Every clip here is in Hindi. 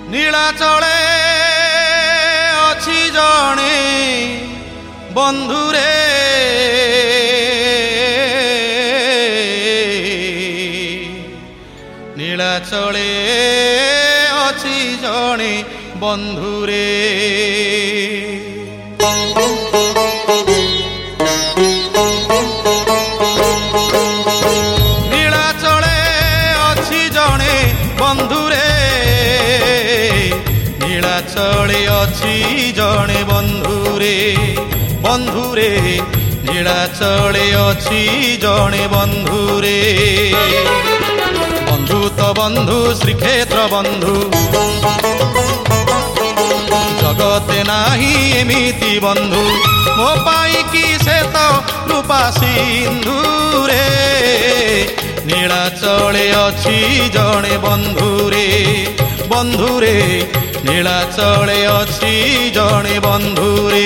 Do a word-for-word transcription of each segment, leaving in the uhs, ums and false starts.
नीलाचले अछि जणे बंधुरे नीलाचले अछि जणे बंधुरे नीलाचले अछि जणे बंधुरे नीलाचले अछि जणे बंधुरे बंधुरे नीलाचले अछि जणे बंधुरे बंधु तो बंधु श्रीक्षेत्र बंधु जगते नाही एमिति बंधु मो पाई कि से तो रूपा सिंधुरे नीलाचले अछि जणे बंधुरे बंधुरे नीलाचले अछि जणे बंधुरे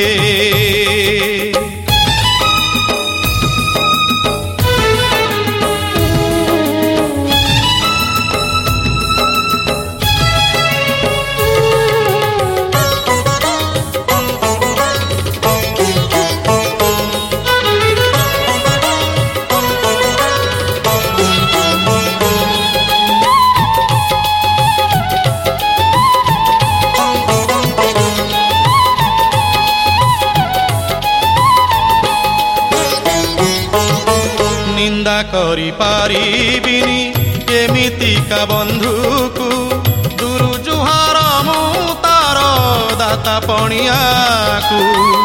निंदा करी पारिबिनी एमितिका बंधुकु दुरु जुहार मु तार दाता पणियाकु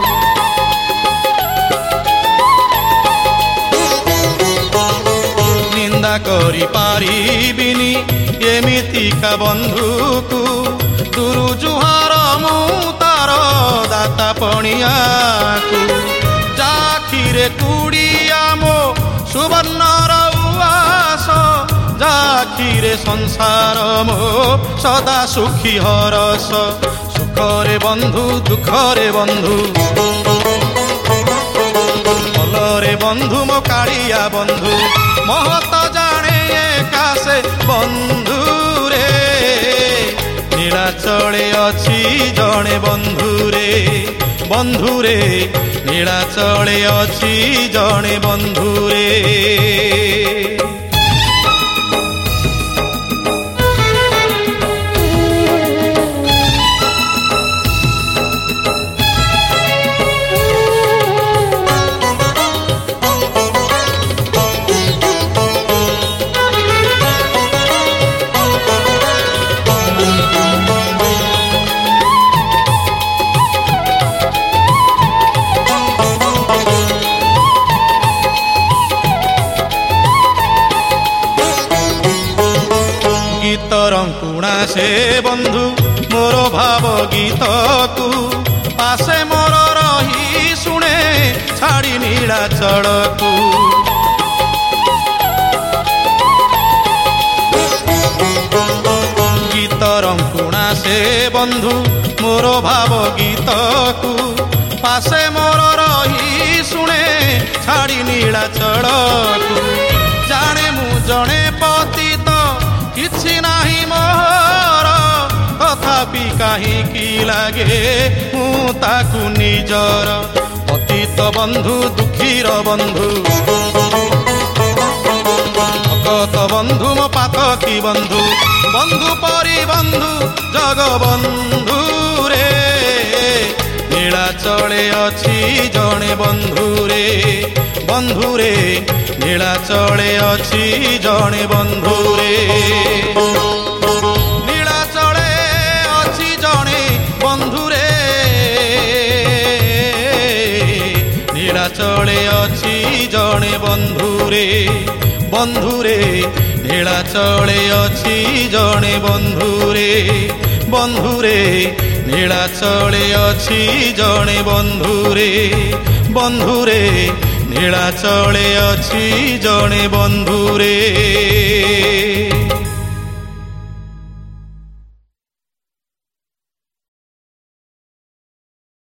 निंदा करी पारिबिनी एमितिका बंधुकु दुरु जुहार मु तार दाता पणियाकु जाखिरे कुड़िया मो सुवर्णर उवास जाखिरे संसार मो सदा सुखी हरस सुखरे बंधु दुखरे बंधु भलरे बंधु मो कालिया बंधु महत जाने एकासे बंधुरे नीलाचले अछि जणे बंधुरे बंधुरे नीलाचले अछि जणे बंधुरे गीतरंकुणा से बंधु मोर भाव गीत को पासे मोर रही शुणे छाड़ी नीलाचल को गीतरंकुणा से बंधु मोर भाव गीत को पासे मोर रही शुणे छाड़ी नीलाचल को जाने मु जणे पति किछि नाही मोर तथापि काहीकि लागे मु ताकु निजर पतित बंधु दुखीर बंधु भगत बंधु मो पातकी बंधु बंधु परि बंधु जग बंधु रे नीलाचले अछि जणे बंधुरे बंधुरे नीलाचले अछि जणे बंधुरे नीलाचले अछि जणे बंधुरे नीलाचले अछि जणे बंधुरे बंधुरे नीलाचले अछि जणे बंधुरे बंधुरे नीलाचले अछि जणे बंधुरे बंधुरे नीलाचले अछि जणे बंधुरे।